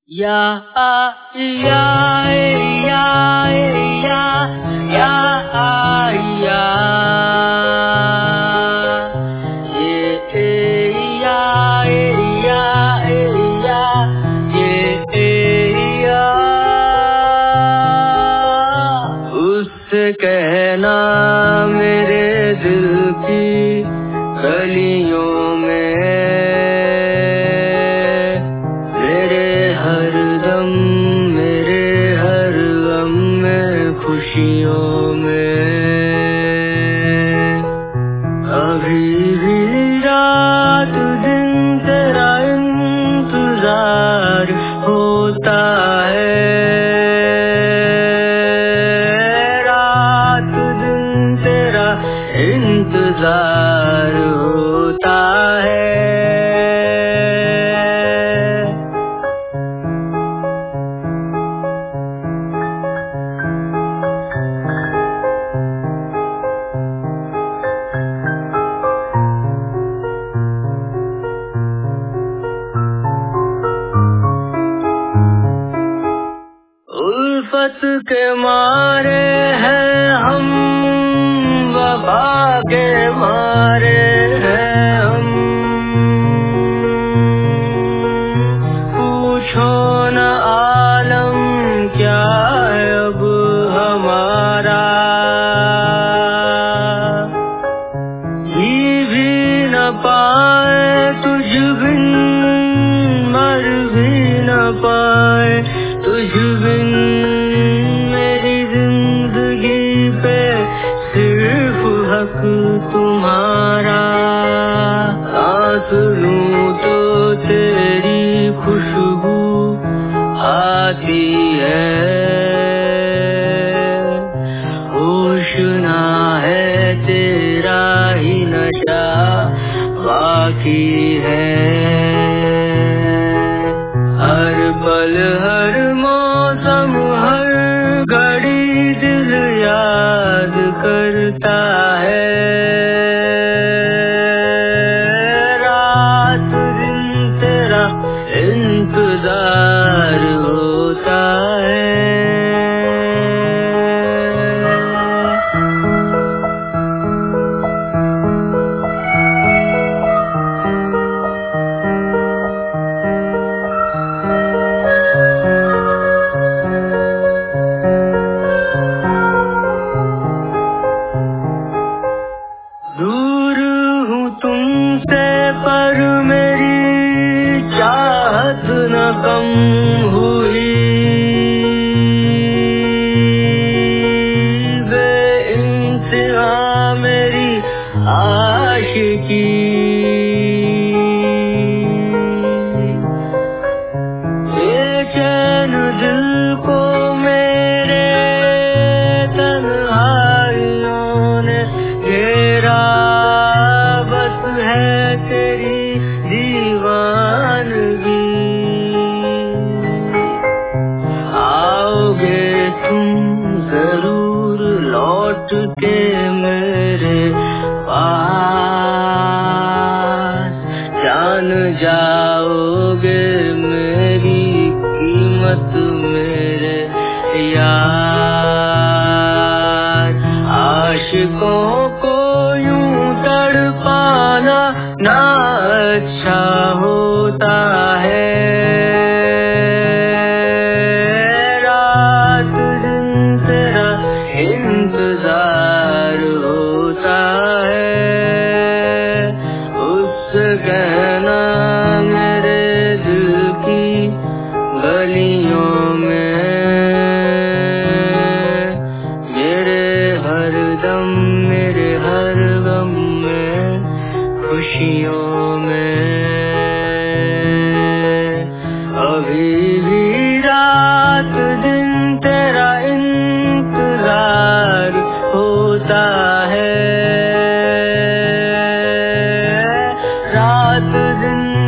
या या या या या या उससे कहना मेरे दिल की गलियों में मेरे हर दम मेरे हर गम में खुशियों में अभी भी रात दिन तेरा इंतजार होता है, रात दिन तेरा इंतजार होता है। उल्फत के मारे हैं हम, वफा के मारे हैं हम, पूछो न आलम क्या है अब हमारा, जी भी न पाए तुझ बिन, मर भी न पाए तुझ बिन, मेरी जिंदगी पे सिर्फ हक तुम्हारा। सांस लूं तो तेरी खुशबू आती है, होश ना है तेरा ही नशा बाकी है। हर पल हर मौसम हर घड़ी दिल याद करता है, रात दिन तेरा इंतजार होता है। दूर हूँ तुमसे पर मेरी चाहत न कम हुई, बेइंतहा मेरी आशिकी, बेचैन दिल को मेरे तन्हाइयों ने घेरा, बस है तेरी दीवानगी। आओगे तुम जरूर लौट के मेरे पास, जान जाओगे मेरी कीमत मेरे यार। आशिकों को यूं तड़पाना ना अच्छा होता है, रात दिन तेरा इंतजार होता है। उससे कहना मेरे दिल की गलियों में मेरे हर दम मेरे हर गम में खुशियों में अभी भी रात दिन तेरा इंतजार होता है, रात दिन